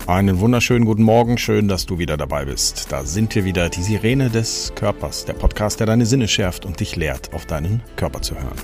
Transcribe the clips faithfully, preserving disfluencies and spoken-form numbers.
Einen wunderschönen guten Morgen, schön, dass du wieder dabei bist. Da sind wir wieder, die Sirene des Körpers, der Podcast, der deine Sinne schärft und dich lehrt, auf deinen Körper zu hören.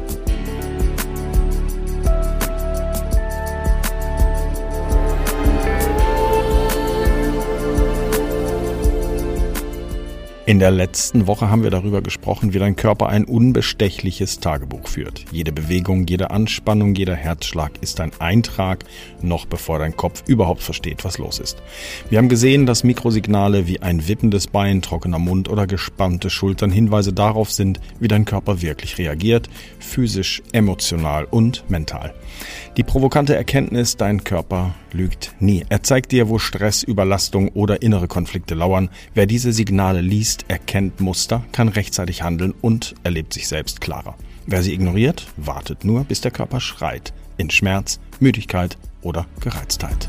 In der letzten Woche haben wir darüber gesprochen, wie dein Körper ein unbestechliches Tagebuch führt. Jede Bewegung, jede Anspannung, jeder Herzschlag ist ein Eintrag, noch bevor dein Kopf überhaupt versteht, was los ist. Wir haben gesehen, dass Mikrosignale wie ein wippendes Bein, trockener Mund oder gespannte Schultern Hinweise darauf sind, wie dein Körper wirklich reagiert, physisch, emotional und mental. Die provokante Erkenntnis, dein Körper lügt nie. Er zeigt dir, wo Stress, Überlastung oder innere Konflikte lauern. Wer diese Signale liest, erkennt Muster, kann rechtzeitig handeln und erlebt sich selbst klarer. Wer sie ignoriert, wartet nur, bis der Körper schreit, in Schmerz, Müdigkeit oder Gereiztheit.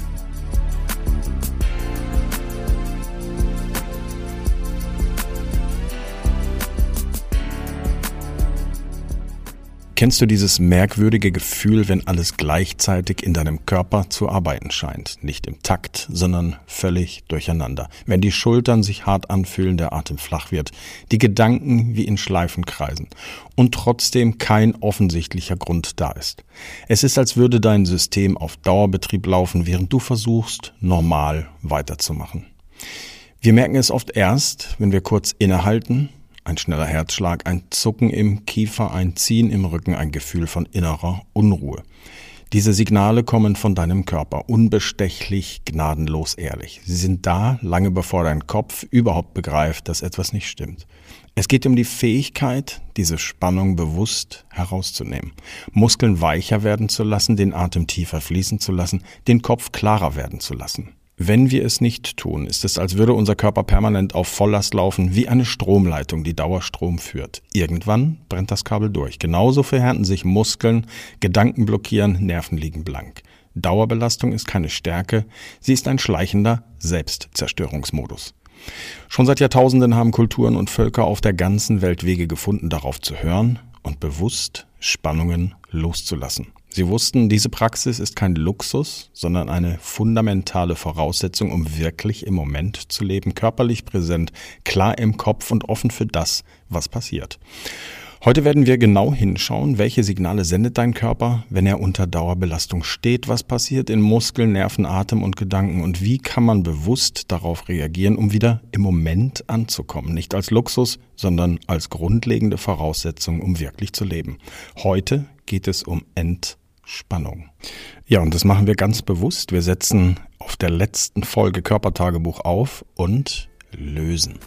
Kennst du dieses merkwürdige Gefühl, wenn alles gleichzeitig in deinem Körper zu arbeiten scheint? Nicht im Takt, sondern völlig durcheinander. Wenn die Schultern sich hart anfühlen, der Atem flach wird, die Gedanken wie in Schleifen kreisen und trotzdem kein offensichtlicher Grund da ist. Es ist, als würde dein System auf Dauerbetrieb laufen, während du versuchst, normal weiterzumachen. Wir merken es oft erst, wenn wir kurz innehalten. Ein schneller Herzschlag, ein Zucken im Kiefer, ein Ziehen im Rücken, ein Gefühl von innerer Unruhe. Diese Signale kommen von deinem Körper, unbestechlich, gnadenlos ehrlich. Sie sind da, lange bevor dein Kopf überhaupt begreift, dass etwas nicht stimmt. Es geht um die Fähigkeit, diese Spannung bewusst herauszunehmen, Muskeln weicher werden zu lassen, den Atem tiefer fließen zu lassen, den Kopf klarer werden zu lassen. Wenn wir es nicht tun, ist es, als würde unser Körper permanent auf Volllast laufen, wie eine Stromleitung, die Dauerstrom führt. Irgendwann brennt das Kabel durch. Genauso verhärten sich Muskeln, Gedanken blockieren, Nerven liegen blank. Dauerbelastung ist keine Stärke, sie ist ein schleichender Selbstzerstörungsmodus. Schon seit Jahrtausenden haben Kulturen und Völker auf der ganzen Welt Wege gefunden, darauf zu hören und bewusst Spannungen loszulassen. Sie wussten, diese Praxis ist kein Luxus, sondern eine fundamentale Voraussetzung, um wirklich im Moment zu leben, körperlich präsent, klar im Kopf und offen für das, was passiert. Heute werden wir genau hinschauen, welche Signale sendet dein Körper, wenn er unter Dauerbelastung steht, was passiert in Muskeln, Nerven, Atem und Gedanken und wie kann man bewusst darauf reagieren, um wieder im Moment anzukommen. Nicht als Luxus, sondern als grundlegende Voraussetzung, um wirklich zu leben. Heute geht es um Entspannung. Spannung. Ja, und das machen wir ganz bewusst. Wir setzen auf der letzten Folge Körpertagebuch auf und lösen.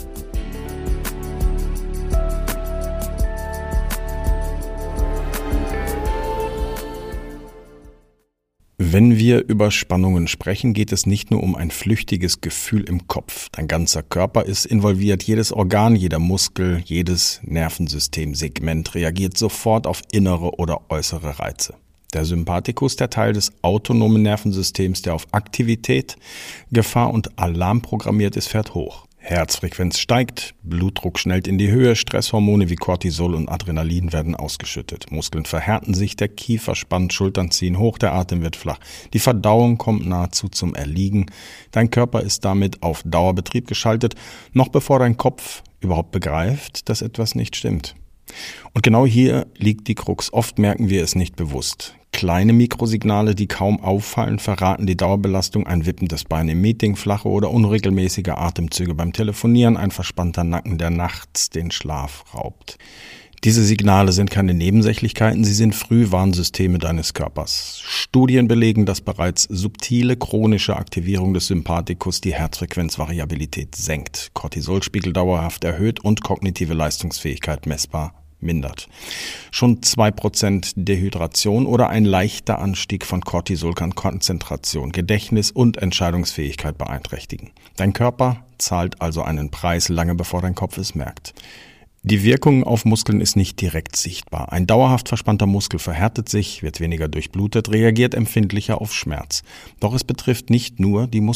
Wenn wir über Spannungen sprechen, geht es nicht nur um ein flüchtiges Gefühl im Kopf. Dein ganzer Körper ist involviert, jedes Organ, jeder Muskel, jedes Nervensystemsegment reagiert sofort auf innere oder äußere Reize. Der Sympathikus, der Teil des autonomen Nervensystems, der auf Aktivität, Gefahr und Alarm programmiert ist, fährt hoch. Herzfrequenz steigt, Blutdruck schnellt in die Höhe, Stresshormone wie Cortisol und Adrenalin werden ausgeschüttet. Muskeln verhärten sich, der Kiefer spannt, Schultern ziehen hoch, der Atem wird flach. Die Verdauung kommt nahezu zum Erliegen. Dein Körper ist damit auf Dauerbetrieb geschaltet, noch bevor dein Kopf überhaupt begreift, dass etwas nicht stimmt. Und genau hier liegt die Krux. Oft merken wir es nicht bewusst. Kleine Mikrosignale, die kaum auffallen, verraten die Dauerbelastung, ein wippendes Bein im Meeting, flache oder unregelmäßige Atemzüge beim Telefonieren, ein verspannter Nacken, der nachts den Schlaf raubt. Diese Signale sind keine Nebensächlichkeiten, sie sind Frühwarnsysteme deines Körpers. Studien belegen, dass bereits subtile chronische Aktivierung des Sympathikus die Herzfrequenzvariabilität senkt, Cortisolspiegel dauerhaft erhöht und kognitive Leistungsfähigkeit messbar mindert. Schon zwei Prozent Dehydration oder ein leichter Anstieg von Cortisol kann Konzentration, Gedächtnis und Entscheidungsfähigkeit beeinträchtigen. Dein Körper zahlt also einen Preis, lange bevor dein Kopf es merkt. Die Wirkung auf Muskeln ist nicht direkt sichtbar. Ein dauerhaft verspannter Muskel verhärtet sich, wird weniger durchblutet, reagiert empfindlicher auf Schmerz. Doch es betrifft nicht nur die Muskeln.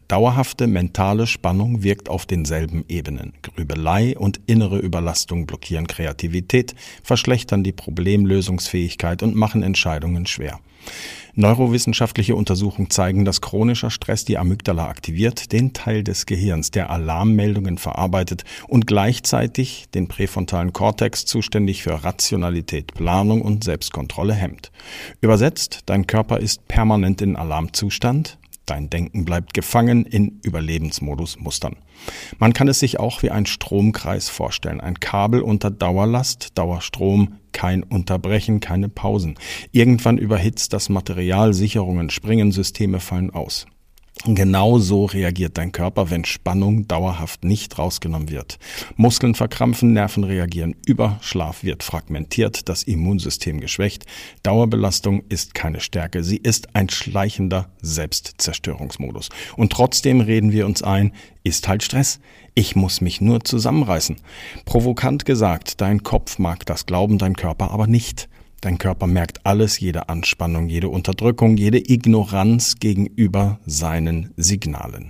Dauerhafte mentale Spannung wirkt auf denselben Ebenen. Grübelei und innere Überlastung blockieren Kreativität, verschlechtern die Problemlösungsfähigkeit und machen Entscheidungen schwer. Neurowissenschaftliche Untersuchungen zeigen, dass chronischer Stress die Amygdala aktiviert, den Teil des Gehirns, der Alarmmeldungen verarbeitet und gleichzeitig den präfrontalen Kortex, zuständig für Rationalität, Planung und Selbstkontrolle, hemmt. Übersetzt, dein Körper ist permanent in Alarmzustand. Dein Denken bleibt gefangen in Überlebensmodus-Mustern. Man kann es sich auch wie ein Stromkreis vorstellen. Ein Kabel unter Dauerlast, Dauerstrom, kein Unterbrechen, keine Pausen. Irgendwann überhitzt das Material, Sicherungen springen, Systeme fallen aus. Genau so reagiert dein Körper, wenn Spannung dauerhaft nicht rausgenommen wird. Muskeln verkrampfen, Nerven reagieren über, Schlaf wird fragmentiert, das Immunsystem geschwächt. Dauerbelastung ist keine Stärke, sie ist ein schleichender Selbstzerstörungsmodus. Und trotzdem reden wir uns ein, ist halt Stress. Ich muss mich nur zusammenreißen. Provokant gesagt, dein Kopf mag das glauben, dein Körper aber nicht. Dein Körper merkt alles, jede Anspannung, jede Unterdrückung, jede Ignoranz gegenüber seinen Signalen.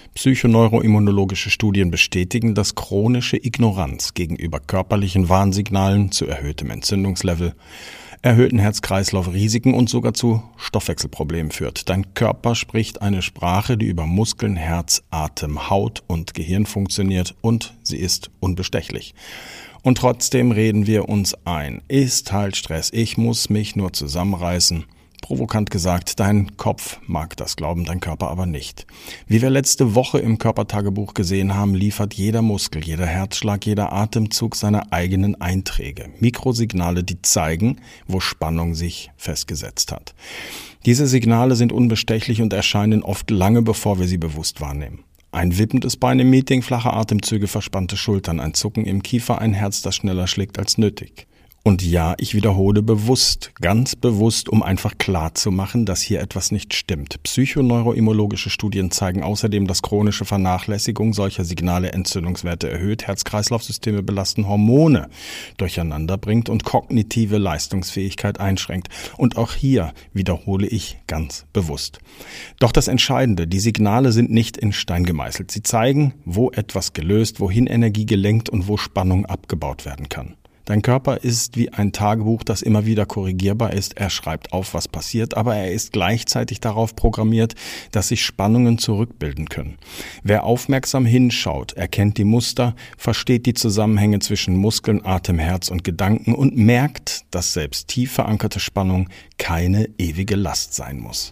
Psychoneuroimmunologische Studien bestätigen, dass chronische Ignoranz gegenüber körperlichen Warnsignalen zu erhöhtem Entzündungslevel, erhöhten Herz-Kreislauf-Risiken und sogar zu Stoffwechselproblemen führt. Dein Körper spricht eine Sprache, die über Muskeln, Herz, Atem, Haut und Gehirn funktioniert, und sie ist unbestechlich. Und trotzdem reden wir uns ein. Ist halt Stress. Ich muss mich nur zusammenreißen. Provokant gesagt, dein Kopf mag das glauben, dein Körper aber nicht. Wie wir letzte Woche im Körpertagebuch gesehen haben, liefert jeder Muskel, jeder Herzschlag, jeder Atemzug seine eigenen Einträge. Mikrosignale, die zeigen, wo Spannung sich festgesetzt hat. Diese Signale sind unbestechlich und erscheinen oft lange, bevor wir sie bewusst wahrnehmen. Ein wippendes Bein im Meeting, flache Atemzüge, verspannte Schultern, ein Zucken im Kiefer, ein Herz, das schneller schlägt als nötig. Und ja, ich wiederhole bewusst, ganz bewusst, um einfach klar zu machen, dass hier etwas nicht stimmt. Psychoneuroimmunologische Studien zeigen außerdem, dass chronische Vernachlässigung solcher Signale Entzündungswerte erhöht, Herz-Kreislauf-Systeme belasten, Hormone durcheinander bringt und kognitive Leistungsfähigkeit einschränkt. Und auch hier wiederhole ich ganz bewusst. Doch das Entscheidende, die Signale sind nicht in Stein gemeißelt. Sie zeigen, wo etwas gelöst, wohin Energie gelenkt und wo Spannung abgebaut werden kann. Dein Körper ist wie ein Tagebuch, das immer wieder korrigierbar ist. Er schreibt auf, was passiert, aber er ist gleichzeitig darauf programmiert, dass sich Spannungen zurückbilden können. Wer aufmerksam hinschaut, erkennt die Muster, versteht die Zusammenhänge zwischen Muskeln, Atem, Herz und Gedanken und merkt, dass selbst tief verankerte Spannung keine ewige Last sein muss.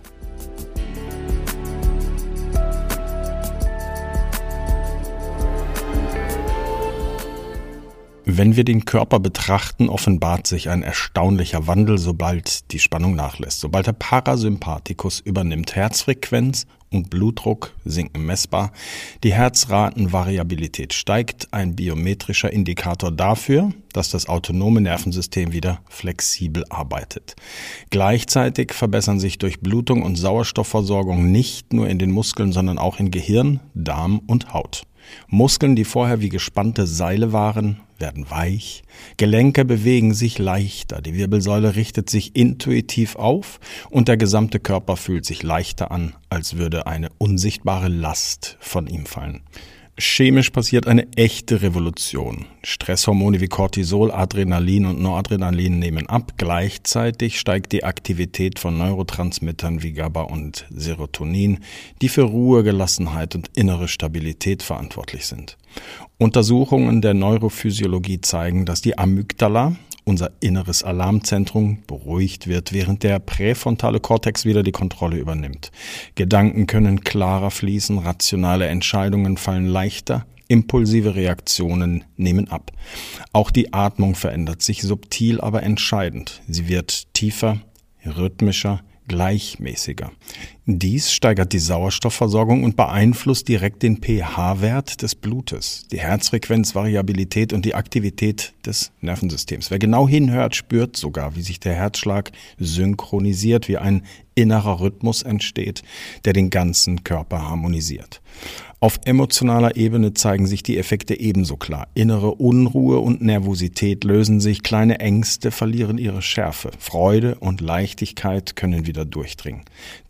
Wenn wir den Körper betrachten, offenbart sich ein erstaunlicher Wandel, sobald die Spannung nachlässt. Sobald der Parasympathikus übernimmt, Herzfrequenz und Blutdruck sinken messbar, die Herzratenvariabilität steigt, ein biometrischer Indikator dafür, dass das autonome Nervensystem wieder flexibel arbeitet. Gleichzeitig verbessern sich Durchblutung und Sauerstoffversorgung nicht nur in den Muskeln, sondern auch in Gehirn, Darm und Haut. Muskeln, die vorher wie gespannte Seile waren, werden weich, Gelenke bewegen sich leichter, die Wirbelsäule richtet sich intuitiv auf und der gesamte Körper fühlt sich leichter an, als würde eine unsichtbare Last von ihm fallen. Chemisch passiert eine echte Revolution. Stresshormone wie Cortisol, Adrenalin und Noradrenalin nehmen ab. Gleichzeitig steigt die Aktivität von Neurotransmittern wie GABA und Serotonin, die für Ruhe, Gelassenheit und innere Stabilität verantwortlich sind. Untersuchungen der Neurophysiologie zeigen, dass die Amygdala, unser inneres Alarmzentrum, beruhigt wird, während der präfrontale Kortex wieder die Kontrolle übernimmt. Gedanken können klarer fließen, rationale Entscheidungen fallen leichter, impulsive Reaktionen nehmen ab. Auch die Atmung verändert sich subtil, aber entscheidend. Sie wird tiefer, rhythmischer, gleichmäßiger. Dies steigert die Sauerstoffversorgung und beeinflusst direkt den pH-Wert des Blutes, die Herzfrequenzvariabilität und die Aktivität des Nervensystems. Wer genau hinhört, spürt sogar, wie sich der Herzschlag synchronisiert, wie ein innerer Rhythmus entsteht, der den ganzen Körper harmonisiert. Auf emotionaler Ebene zeigen sich die Effekte ebenso klar. Innere Unruhe und Nervosität lösen sich, kleine Ängste verlieren ihre Schärfe, Freude und Leichtigkeit können wieder durchdringen. Das Gehirn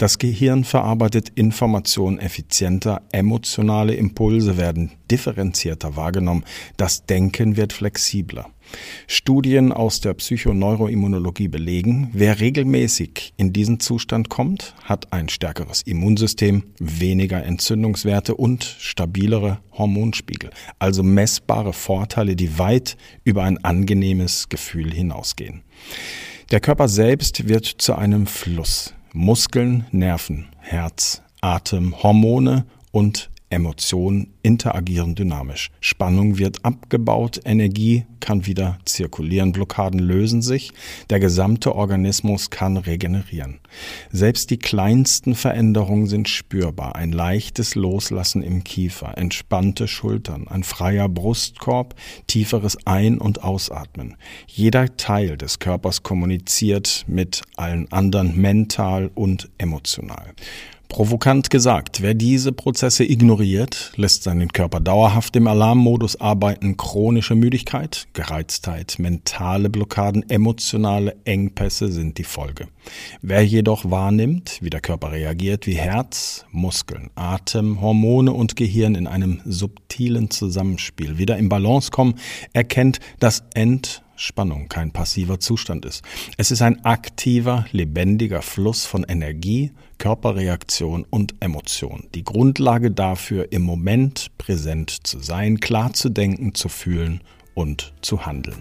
Hirn verarbeitet Informationen effizienter, emotionale Impulse werden differenzierter wahrgenommen, das Denken wird flexibler. Studien aus der Psychoneuroimmunologie belegen, wer regelmäßig in diesen Zustand kommt, hat ein stärkeres Immunsystem, weniger Entzündungswerte und stabilere Hormonspiegel, also messbare Vorteile, die weit über ein angenehmes Gefühl hinausgehen. Der Körper selbst wird zu einem Fluss. Muskeln, Nerven, Herz, Atem, Hormone und Emotionen interagieren dynamisch. Spannung wird abgebaut, Energie kann wieder zirkulieren, Blockaden lösen sich, der gesamte Organismus kann regenerieren. Selbst die kleinsten Veränderungen sind spürbar. Ein leichtes Loslassen im Kiefer, entspannte Schultern, ein freier Brustkorb, tieferes Ein- und Ausatmen. Jeder Teil des Körpers kommuniziert mit allen anderen mental und emotional. Provokant gesagt, wer diese Prozesse ignoriert, lässt seinen Körper dauerhaft im Alarmmodus arbeiten. Chronische Müdigkeit, Gereiztheit, mentale Blockaden, emotionale Engpässe sind die Folge. Wer jedoch wahrnimmt, wie der Körper reagiert, wie Herz, Muskeln, Atem, Hormone und Gehirn in einem subtilen Zusammenspiel wieder in Balance kommen, erkennt, dass Ent Spannung kein passiver Zustand ist. Es ist ein aktiver, lebendiger Fluss von Energie, Körperreaktion und Emotion. Die Grundlage dafür, im Moment präsent zu sein, klar zu denken, zu fühlen und zu handeln.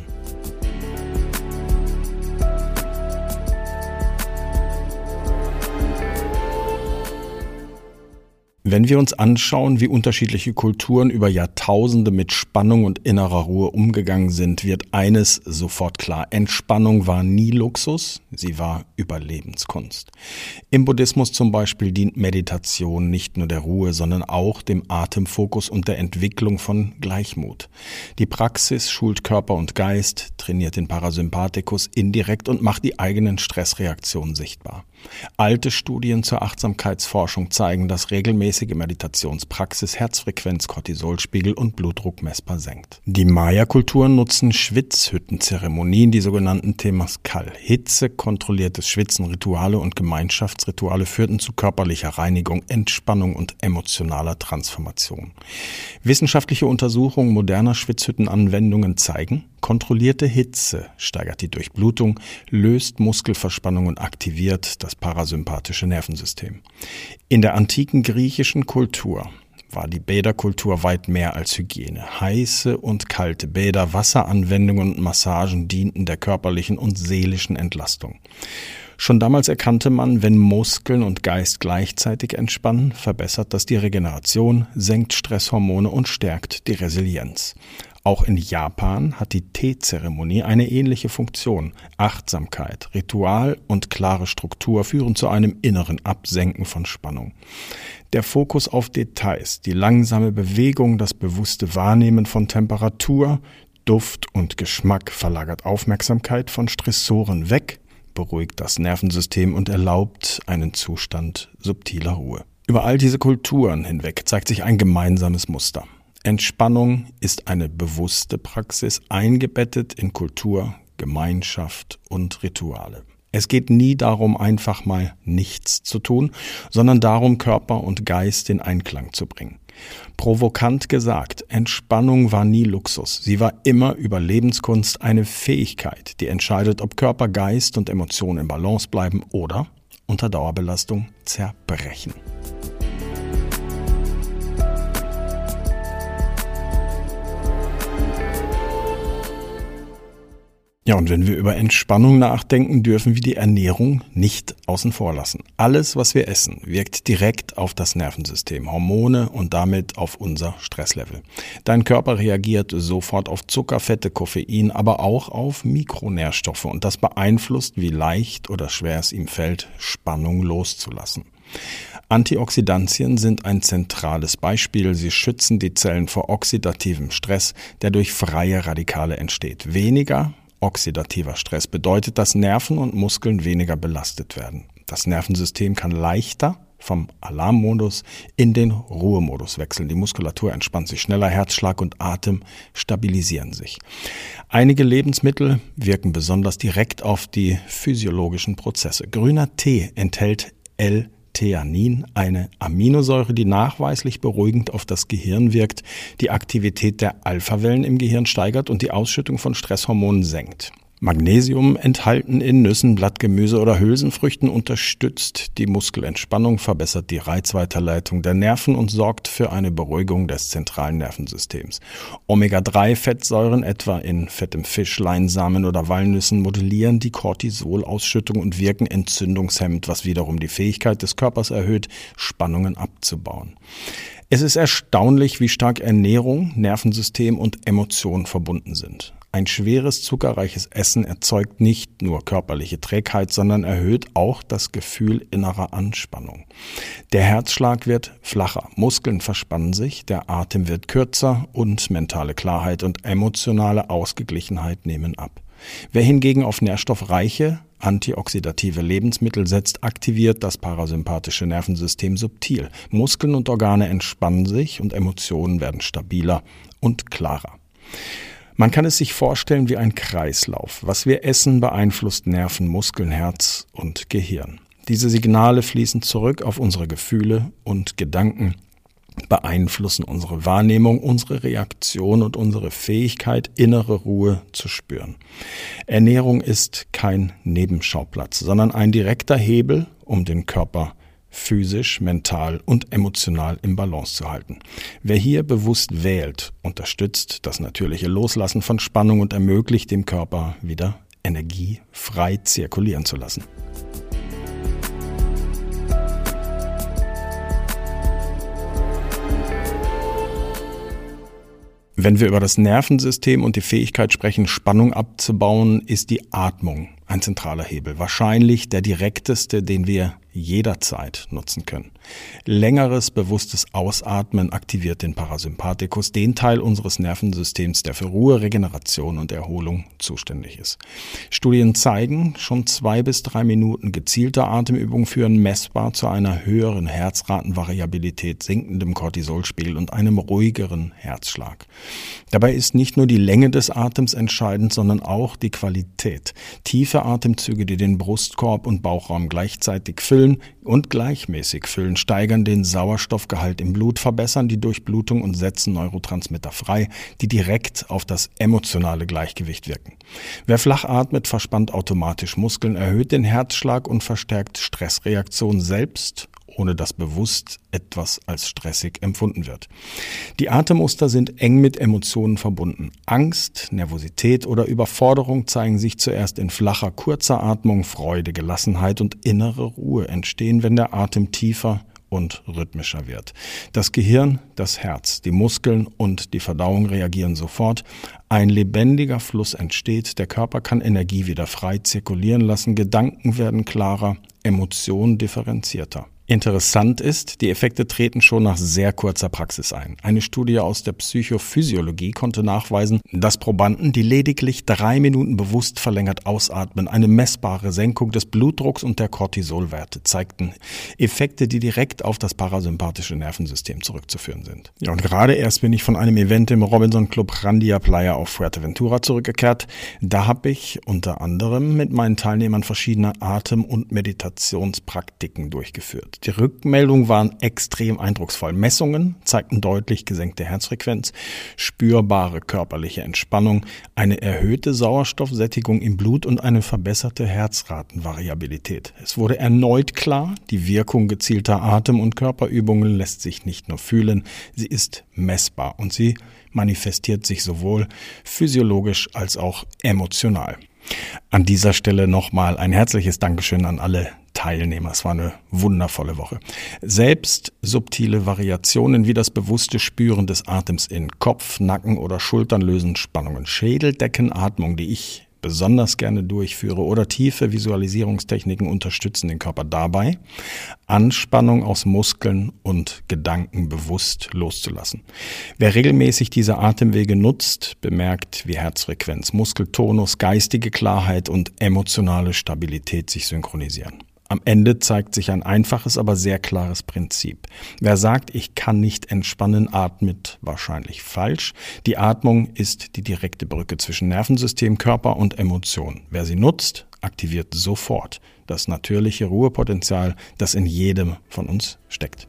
Wenn wir uns anschauen, wie unterschiedliche Kulturen über Jahrtausende mit Spannung und innerer Ruhe umgegangen sind, wird eines sofort klar. Entspannung war nie Luxus, sie war Überlebenskunst. Im Buddhismus zum Beispiel dient Meditation nicht nur der Ruhe, sondern auch dem Atemfokus und der Entwicklung von Gleichmut. Die Praxis schult Körper und Geist, trainiert den Parasympathikus indirekt und macht die eigenen Stressreaktionen sichtbar. Alte Studien zur Achtsamkeitsforschung zeigen, dass regelmäßige Meditationspraxis Herzfrequenz, Cortisolspiegel und Blutdruck messbar senkt. Die Maya-Kulturen nutzen Schwitzhüttenzeremonien, die sogenannten Temazcal. Hitze-kontrolliertes Schwitzen, Rituale und Gemeinschaftsrituale führten zu körperlicher Reinigung, Entspannung und emotionaler Transformation. Wissenschaftliche Untersuchungen moderner Schwitzhüttenanwendungen zeigen, kontrollierte Hitze steigert die Durchblutung, löst Muskelverspannung und aktiviert das parasympathische Nervensystem. In der antiken griechischen Kultur war die Bäderkultur weit mehr als Hygiene. Heiße und kalte Bäder, Wasseranwendungen und Massagen dienten der körperlichen und seelischen Entlastung. Schon damals erkannte man, wenn Muskeln und Geist gleichzeitig entspannen, verbessert das die Regeneration, senkt Stresshormone und stärkt die Resilienz. Auch in Japan hat die Teezeremonie eine ähnliche Funktion. Achtsamkeit, Ritual und klare Struktur führen zu einem inneren Absenken von Spannung. Der Fokus auf Details, die langsame Bewegung, das bewusste Wahrnehmen von Temperatur, Duft und Geschmack verlagert Aufmerksamkeit von Stressoren weg, beruhigt das Nervensystem und erlaubt einen Zustand subtiler Ruhe. Über all diese Kulturen hinweg zeigt sich ein gemeinsames Muster. Entspannung ist eine bewusste Praxis, eingebettet in Kultur, Gemeinschaft und Rituale. Es geht nie darum, einfach mal nichts zu tun, sondern darum, Körper und Geist in Einklang zu bringen. Provokant gesagt, Entspannung war nie Luxus. Sie war immer Überlebenskunst, eine Fähigkeit, die entscheidet, ob Körper, Geist und Emotionen in Balance bleiben oder unter Dauerbelastung zerbrechen. Ja, und wenn wir über Entspannung nachdenken, dürfen wir die Ernährung nicht außen vor lassen. Alles, was wir essen, wirkt direkt auf das Nervensystem, Hormone und damit auf unser Stresslevel. Dein Körper reagiert sofort auf Zucker, Fette, Koffein, aber auch auf Mikronährstoffe und das beeinflusst, wie leicht oder schwer es ihm fällt, Spannung loszulassen. Antioxidantien sind ein zentrales Beispiel. Sie schützen die Zellen vor oxidativem Stress, der durch freie Radikale entsteht. Weniger oxidativer Stress bedeutet, dass Nerven und Muskeln weniger belastet werden. Das Nervensystem kann leichter vom Alarmmodus in den Ruhemodus wechseln. Die Muskulatur entspannt sich schneller, Herzschlag und Atem stabilisieren sich. Einige Lebensmittel wirken besonders direkt auf die physiologischen Prozesse. Grüner Tee enthält L Theanin, eine Aminosäure, die nachweislich beruhigend auf das Gehirn wirkt, die Aktivität der Alphawellen im Gehirn steigert und die Ausschüttung von Stresshormonen senkt. Magnesium, enthalten in Nüssen, Blattgemüse oder Hülsenfrüchten, unterstützt die Muskelentspannung, verbessert die Reizweiterleitung der Nerven und sorgt für eine Beruhigung des zentralen Nervensystems. Omega drei Fettsäuren, etwa in fettem Fisch, Leinsamen oder Walnüssen, modellieren die Cortisolausschüttung und wirken entzündungshemmend, was wiederum die Fähigkeit des Körpers erhöht, Spannungen abzubauen. Es ist erstaunlich, wie stark Ernährung, Nervensystem und Emotionen verbunden sind. Ein schweres, zuckerreiches Essen erzeugt nicht nur körperliche Trägheit, sondern erhöht auch das Gefühl innerer Anspannung. Der Herzschlag wird flacher, Muskeln verspannen sich, der Atem wird kürzer und mentale Klarheit und emotionale Ausgeglichenheit nehmen ab. Wer hingegen auf nährstoffreiche, antioxidative Lebensmittel setzt, aktiviert das parasympathische Nervensystem subtil. Muskeln und Organe entspannen sich und Emotionen werden stabiler und klarer. Man kann es sich vorstellen wie ein Kreislauf. Was wir essen, beeinflusst Nerven, Muskeln, Herz und Gehirn. Diese Signale fließen zurück auf unsere Gefühle und Gedanken, beeinflussen unsere Wahrnehmung, unsere Reaktion und unsere Fähigkeit, innere Ruhe zu spüren. Ernährung ist kein Nebenschauplatz, sondern ein direkter Hebel, um den Körper physisch, mental und emotional im Balance zu halten. Wer hier bewusst wählt, unterstützt das natürliche Loslassen von Spannung und ermöglicht dem Körper wieder Energie frei zirkulieren zu lassen. Wenn wir über das Nervensystem und die Fähigkeit sprechen, Spannung abzubauen, ist die Atmung ein zentraler Hebel. Wahrscheinlich der direkteste, den wir jederzeit nutzen können. Längeres, bewusstes Ausatmen aktiviert den Parasympathikus, den Teil unseres Nervensystems, der für Ruhe, Regeneration und Erholung zuständig ist. Studien zeigen, schon zwei bis drei Minuten gezielter Atemübungen führen messbar zu einer höheren Herzratenvariabilität, sinkendem Cortisolspiegel und einem ruhigeren Herzschlag. Dabei ist nicht nur die Länge des Atems entscheidend, sondern auch die Qualität. Tiefe Atemzüge, die den Brustkorb und Bauchraum gleichzeitig füllen und gleichmäßig füllen, steigern den Sauerstoffgehalt im Blut, verbessern die Durchblutung und setzen Neurotransmitter frei, die direkt auf das emotionale Gleichgewicht wirken. Wer flach atmet, verspannt automatisch Muskeln, erhöht den Herzschlag und verstärkt Stressreaktionen selbst, ohne dass bewusst etwas als stressig empfunden wird. Die Atemmuster sind eng mit Emotionen verbunden. Angst, Nervosität oder Überforderung zeigen sich zuerst in flacher, kurzer Atmung. Freude, Gelassenheit und innere Ruhe entstehen, wenn der Atem tiefer und rhythmischer wird. Das Gehirn, das Herz, die Muskeln und die Verdauung reagieren sofort. Ein lebendiger Fluss entsteht, der Körper kann Energie wieder frei zirkulieren lassen, Gedanken werden klarer, Emotionen differenzierter. Interessant ist, die Effekte treten schon nach sehr kurzer Praxis ein. Eine Studie aus der Psychophysiologie konnte nachweisen, dass Probanden, die lediglich drei Minuten bewusst verlängert ausatmen, eine messbare Senkung des Blutdrucks und der Cortisolwerte zeigten. Effekte, die direkt auf das parasympathische Nervensystem zurückzuführen sind. Ja, und gerade erst bin ich von einem Event im Robinson Club Randia Playa auf Fuerteventura zurückgekehrt. Da habe ich unter anderem mit meinen Teilnehmern verschiedene Atem- und Meditationspraktiken durchgeführt. Die Rückmeldungen waren extrem eindrucksvoll. Messungen zeigten deutlich gesenkte Herzfrequenz, spürbare körperliche Entspannung, eine erhöhte Sauerstoffsättigung im Blut und eine verbesserte Herzratenvariabilität. Es wurde erneut klar, die Wirkung gezielter Atem- und Körperübungen lässt sich nicht nur fühlen, sie ist messbar und sie manifestiert sich sowohl physiologisch als auch emotional. An dieser Stelle nochmal ein herzliches Dankeschön an alle Teilnehmer. Es war eine wundervolle Woche. Selbst subtile Variationen wie das bewusste Spüren des Atems in Kopf, Nacken oder Schultern lösen Spannungen. Schädeldeckenatmung, die ich besonders gerne durchführe, oder tiefe Visualisierungstechniken unterstützen den Körper dabei, Anspannung aus Muskeln und Gedanken bewusst loszulassen. Wer regelmäßig diese Atemwege nutzt, bemerkt, wie Herzfrequenz, Muskeltonus, geistige Klarheit und emotionale Stabilität sich synchronisieren. Am Ende zeigt sich ein einfaches, aber sehr klares Prinzip. Wer sagt, ich kann nicht entspannen, atmet wahrscheinlich falsch. Die Atmung ist die direkte Brücke zwischen Nervensystem, Körper und Emotion. Wer sie nutzt, aktiviert sofort das natürliche Ruhepotenzial, das in jedem von uns steckt.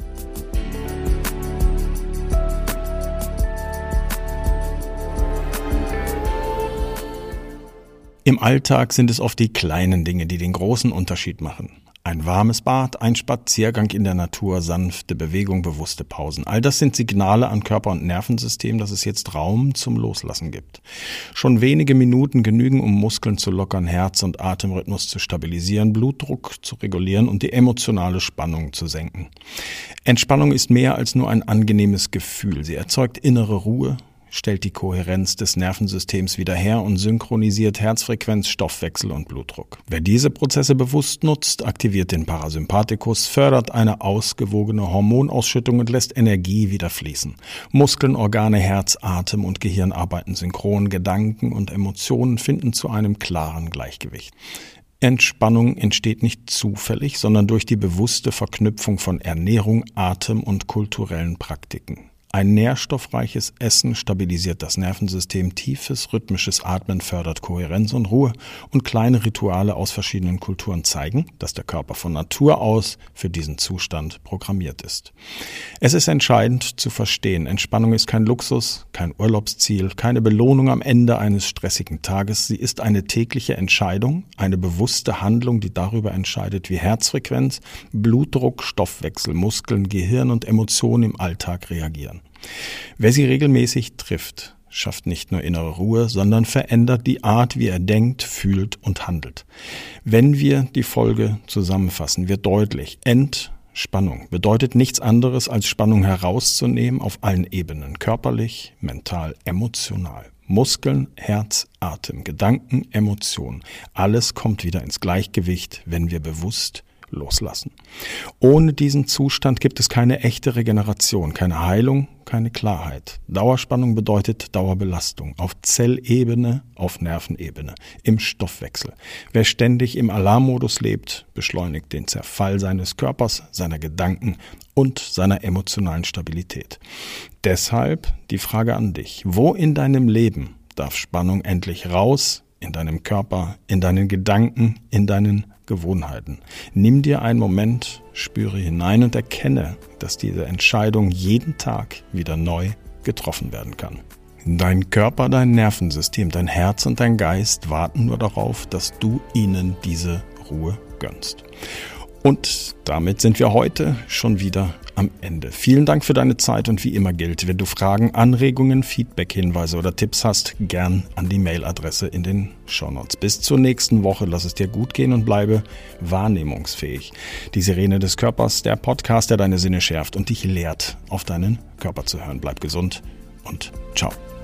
Im Alltag sind es oft die kleinen Dinge, die den großen Unterschied machen. Ein warmes Bad, ein Spaziergang in der Natur, sanfte Bewegung, bewusste Pausen. All das sind Signale an Körper und Nervensystem, dass es jetzt Raum zum Loslassen gibt. Schon wenige Minuten genügen, um Muskeln zu lockern, Herz- und Atemrhythmus zu stabilisieren, Blutdruck zu regulieren und die emotionale Spannung zu senken. Entspannung ist mehr als nur ein angenehmes Gefühl. Sie erzeugt innere Ruhe, stellt die Kohärenz des Nervensystems wieder her und synchronisiert Herzfrequenz, Stoffwechsel und Blutdruck. Wer diese Prozesse bewusst nutzt, aktiviert den Parasympathikus, fördert eine ausgewogene Hormonausschüttung und lässt Energie wieder fließen. Muskeln, Organe, Herz, Atem und Gehirn arbeiten synchron, Gedanken und Emotionen finden zu einem klaren Gleichgewicht. Entspannung entsteht nicht zufällig, sondern durch die bewusste Verknüpfung von Ernährung, Atem und kulturellen Praktiken. Ein nährstoffreiches Essen stabilisiert das Nervensystem, tiefes, rhythmisches Atmen fördert Kohärenz und Ruhe und kleine Rituale aus verschiedenen Kulturen zeigen, dass der Körper von Natur aus für diesen Zustand programmiert ist. Es ist entscheidend zu verstehen, Entspannung ist kein Luxus, kein Urlaubsziel, keine Belohnung am Ende eines stressigen Tages. Sie ist eine tägliche Entscheidung, eine bewusste Handlung, die darüber entscheidet, wie Herzfrequenz, Blutdruck, Stoffwechsel, Muskeln, Gehirn und Emotionen im Alltag reagieren. Wer sie regelmäßig trifft, schafft nicht nur innere Ruhe, sondern verändert die Art, wie er denkt, fühlt und handelt. Wenn wir die Folge zusammenfassen, wird deutlich, Entspannung bedeutet nichts anderes, als Spannung herauszunehmen auf allen Ebenen, körperlich, mental, emotional. Muskeln, Herz, Atem, Gedanken, Emotionen, alles kommt wieder ins Gleichgewicht, wenn wir bewusst loslassen. Ohne diesen Zustand gibt es keine echte Regeneration, keine Heilung, keine Klarheit. Dauerspannung bedeutet Dauerbelastung auf Zellebene, auf Nervenebene, im Stoffwechsel. Wer ständig im Alarmmodus lebt, beschleunigt den Zerfall seines Körpers, seiner Gedanken und seiner emotionalen Stabilität. Deshalb die Frage an dich: Wo in deinem Leben darf Spannung endlich raus? In deinem Körper, in deinen Gedanken, in deinen Gewohnheiten. Nimm dir einen Moment, spüre hinein und erkenne, dass diese Entscheidung jeden Tag wieder neu getroffen werden kann. Dein Körper, dein Nervensystem, dein Herz und dein Geist warten nur darauf, dass du ihnen diese Ruhe gönnst. Und damit sind wir heute schon wieder am Ende. Vielen Dank für deine Zeit und wie immer gilt, wenn du Fragen, Anregungen, Feedback, Hinweise oder Tipps hast, gern an die Mailadresse in den Shownotes. Bis zur nächsten Woche, lass es dir gut gehen und bleibe wahrnehmungsfähig. Die Sirene des Körpers, der Podcast, der deine Sinne schärft und dich lehrt, auf deinen Körper zu hören. Bleib gesund und ciao.